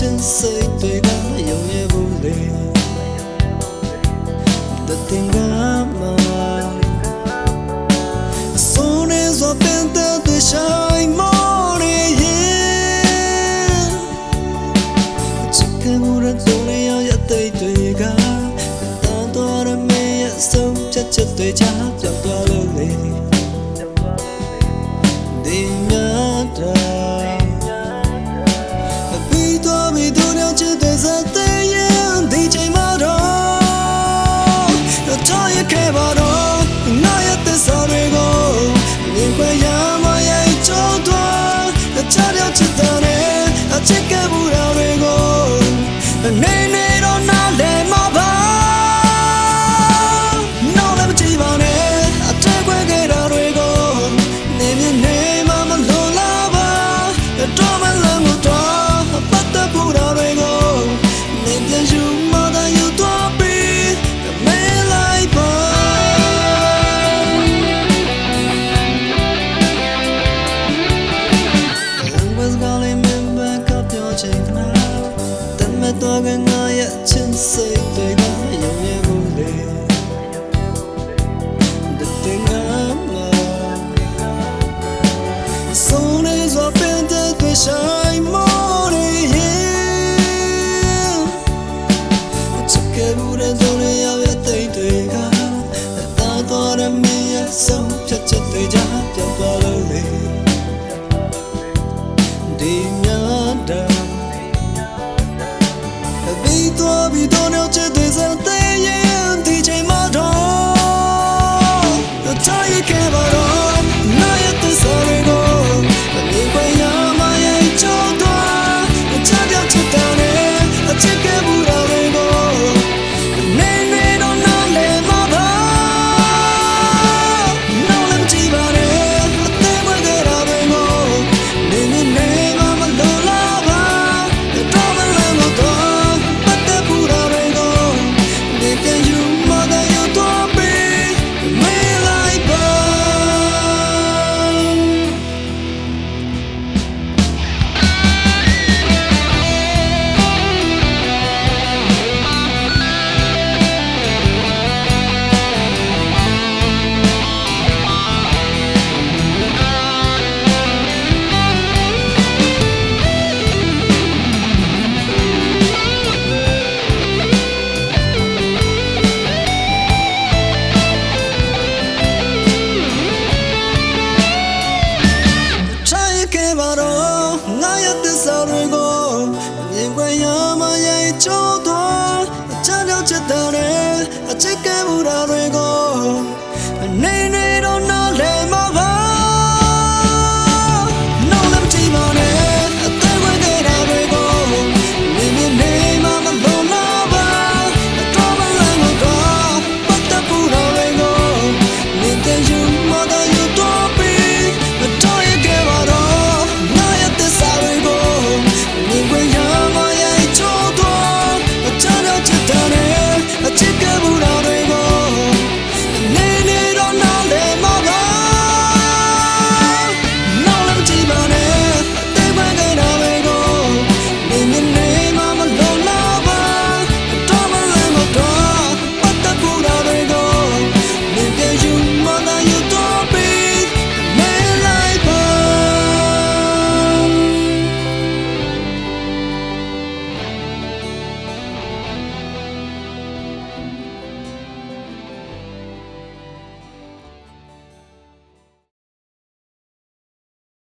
ချင်းစိတ်တွေကယုံရဘူးလေတတင်ကမှာဆိုနေစွာပင်တဲ့ဆိုင်မော်ရီချစ်ကမှုရတဲ့ရတဲ့တွေကတောင်းတော်ရမေးဆုံးချက်ချက်တွေချပြောင်းသွားလို့လေဒီညတာတော့ကငါရဲ့ချင်းစိတ်တွေကယုံရဘူးလေတတင်ကမှာဆိုနေစွာပင်တဲ့ဆိုင်မော်ရီချစ်ခဲ့မှုတဲ့သူတွေရဲ့တိတ်တွေကတာတော်ရမင်းရဲ့ဆုံးဖြတ်ချက်တွေကြောင့်ပြောင်းသွားလို့လေဒီညတာ Be done out to this and they DJ Mado the time you came out on now at the sorry go but you by my age the time you took down it I take a boot out and go name on now let my no let me see about it they will get out and go name I'm a low lava the drama let me go I check out